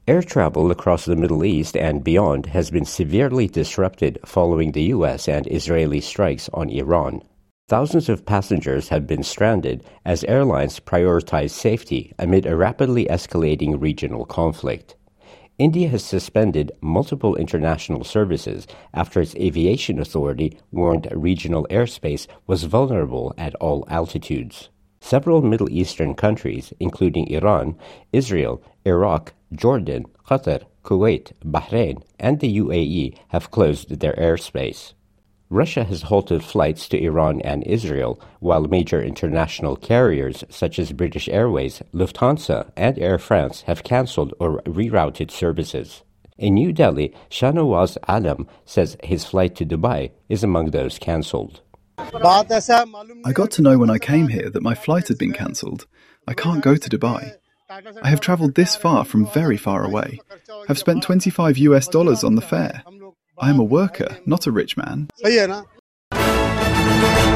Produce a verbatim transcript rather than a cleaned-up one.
Air travel across the Middle East and beyond has been severely disrupted following the U S and Israeli strikes on Iran. Thousands of passengers have been stranded as airlines prioritize safety amid a rapidly escalating regional conflict. India has suspended multiple international services after its aviation authority warned regional airspace was vulnerable at all altitudes. Several Middle Eastern countries, including Iran, Israel, Iraq, Jordan, Qatar, Kuwait, Bahrain, and the U A E, have closed their airspace. Russia has halted flights to Iran and Israel, while major international carriers such as British Airways, Lufthansa, and Air France have cancelled or rerouted services. In New Delhi, Shahnawaz Alam says his flight to Dubai is among those cancelled. I got to know when I came here that my flight had been cancelled. I can't go to Dubai. I have travelled this far from very far away. I've spent twenty-five US dollars on the fare. I am a worker, not a rich man.